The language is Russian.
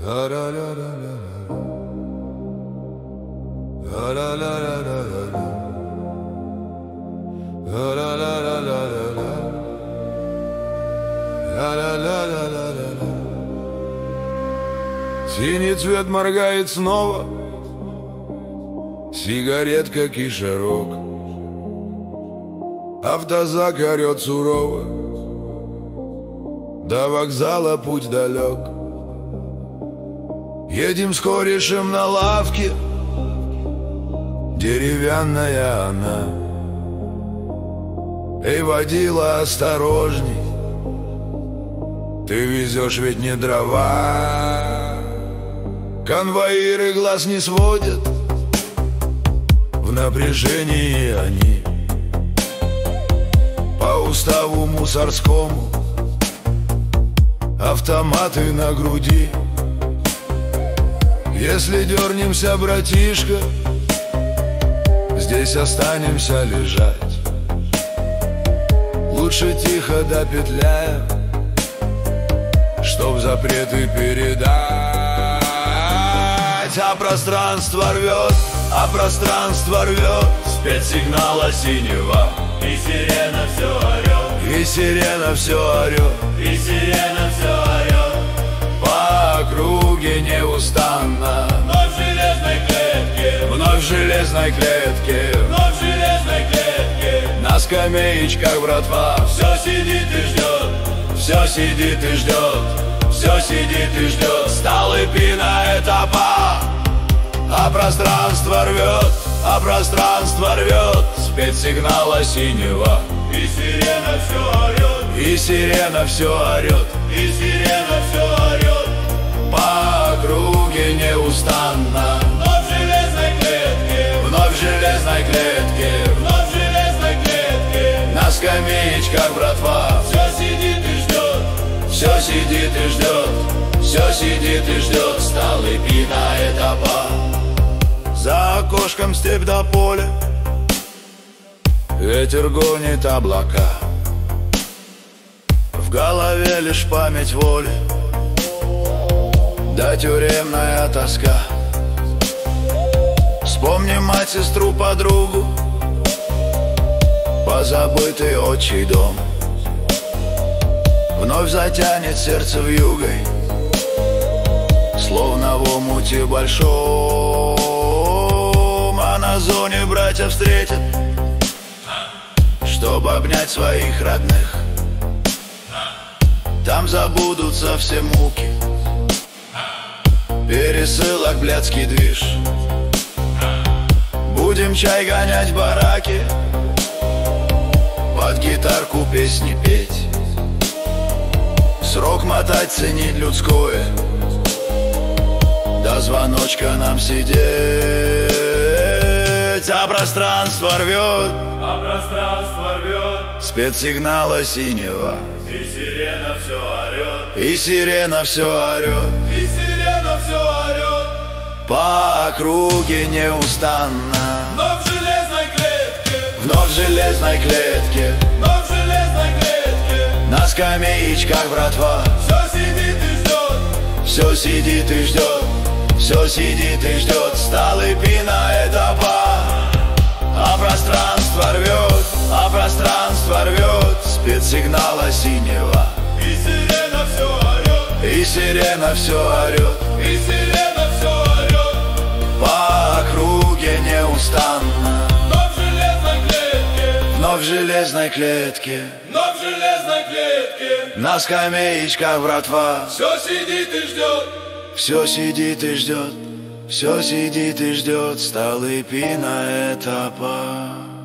Синий цвет моргает снова, сигаретка кишерок. Автозак орет сурово, до вокзала путь далек. Едем с корешем на лавке, деревянная она. Эй, водила, осторожней, ты везешь ведь не дрова. Конвоиры глаз не сводят, в напряжении они. По уставу мусорскому автоматы на груди. Если дернемся, братишка, здесь останемся лежать. Лучше тихо допетляем, чтоб запреты передать. А пространство рвет, а пространство рвет спецсигнала синего. И сирена все орет, и сирена все орет, и сирена все орет. По округе неустанно, вновь в железной клетке, вновь в железной клетке, вновь в железной клетке. на скамеечках братва Все сидит и ждет, все сидит и ждет, все сидит и ждет Столыпина этапа. А пространство рвет, а пространство рвет спецсигнала синего. и сирена все орет, И сирена все орет, и сирена все орет. по округе неустанно, Вновь в железной клетке, вновь в железной клетке, вновь в железной клетке. на скамеечках братва Все сидит и ждет, все сидит и ждет, все сидит и ждет Столыпина этапа. За окошком степь до поля, ветер гонит облака. В голове лишь память воли, да тюремная тоска. Вспомни мать, сестру, подругу, позабытый отчий дом. Вновь затянет сердце вьюгой, словно в омуте большом. А на зоне братья встретят, чтобы обнять своих родных. Там забудутся все муки, пересылок, блядский движ. Будем чай гонять в бараке, под гитарку песни петь. Срок мотать, ценить людское, до звоночка нам сидеть. А пространство рвет, а пространство рвет, спецсигнала синего. и сирена все орет, И сирена все орет, и сирена все орет. по округе неустанно, Вновь в железной клетке, вновь в железной клетке, вновь в железной клетке. на скамеечках братва Все сидит и ждет, все сидит и ждет, все сидит и ждет Столыпина этапа. А пространство рвет, а пространство рвет спецсигнала синего. и сирена все орет, И сирена все орет, и сирена все орет. по округе неустанно, Вновь в железной клетке, вновь в железной клетке, вновь в железной клетке. на скамеечках братва Все сидит и ждет, все сидит и ждет, все сидит и ждет Столыпина этапа.